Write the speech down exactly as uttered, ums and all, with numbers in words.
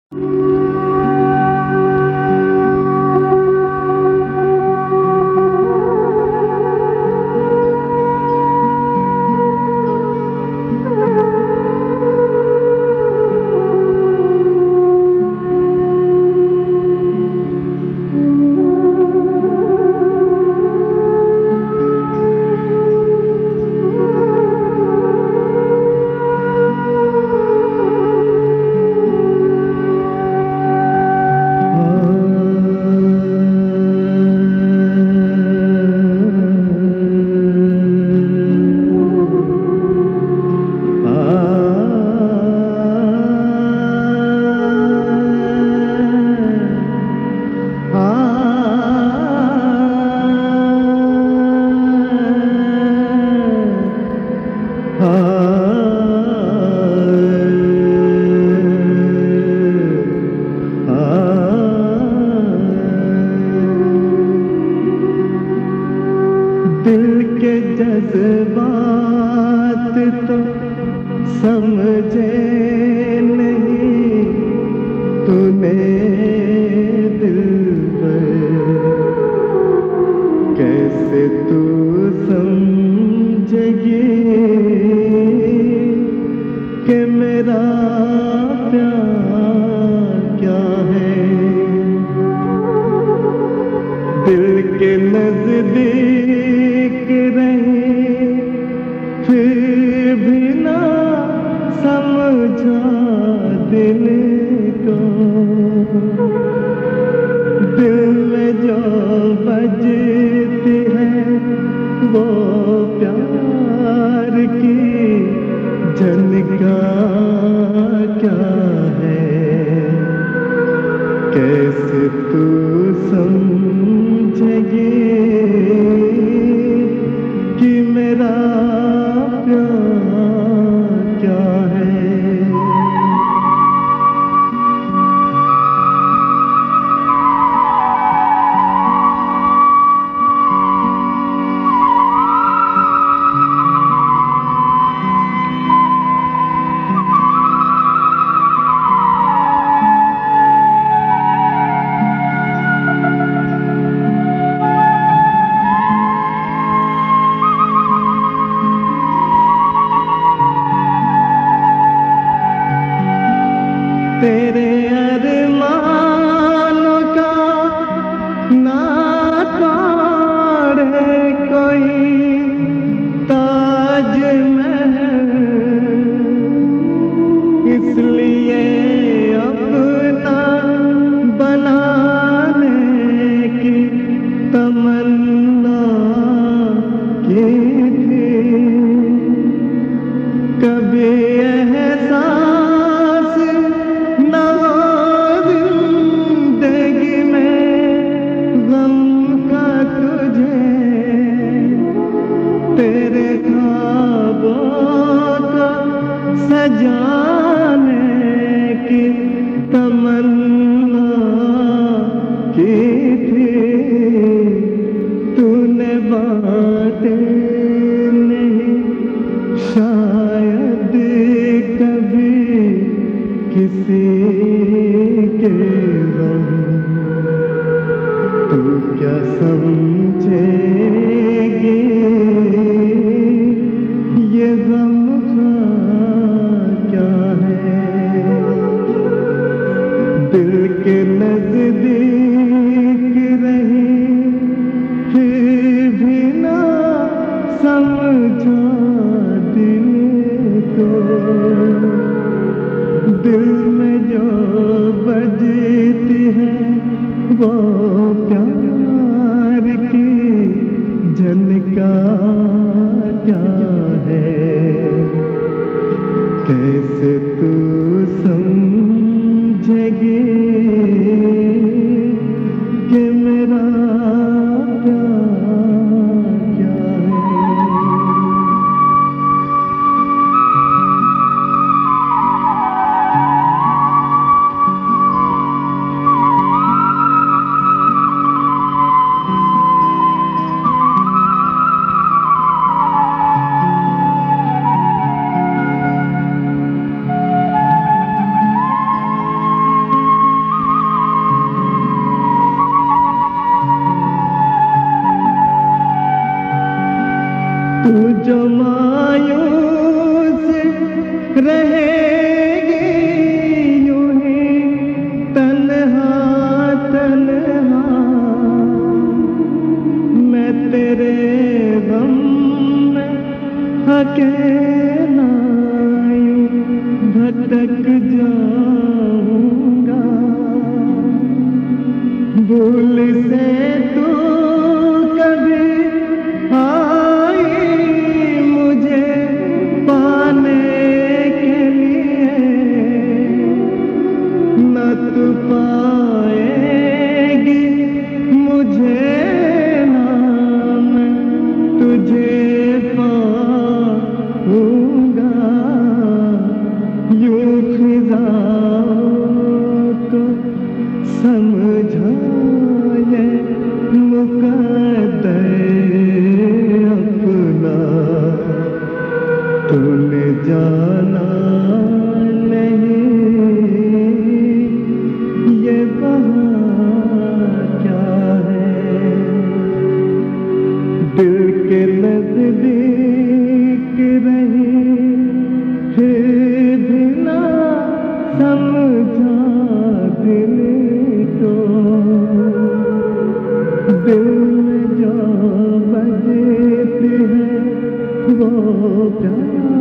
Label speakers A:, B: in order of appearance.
A: दिल के जज्बात तो समझे नहीं तूने दिलबर, कैसे तू समझेगी कि मेरा प्यार क्या है। दिल के नजदीक रहे फिर भी ना समझा दिल को, दिल में जो बजती है वो प्यार की झनका क्या है। कैसे तू समझेगी कि मेरा प्यार क्या है। तेरे अरमानों का ना तोड़े कोई ताज महल, इसलिए अपना बनाने की तमन्ना की थी। कभी एहसास ना जिंदगी में गम का तुझे, तेरे ख्वाबों को सजाने की तमन्ना की थी। तूने बातें नहीं शायद कभी किसी के गम, तू क्या समझेगी ये गम क्या है। दिल के नजदीक रही फिर भी ना समझा दिल को, दिल में जो बजती है वो प्यार की झनका क्या है। कैसे तू समझेगी से तू कभी आई मुझे पाने के लिए, न तू पाएगी मुझे, ना मैं तुझे पाऊंगा। यूं फिजाओं को समझाए मुकद्दर अपना, तूने जाना नहीं ये वहाँ क्या है। दिल के नजदीक रही फिर भी ना समझा दिल को, दिल में जो बजती है वो प्यार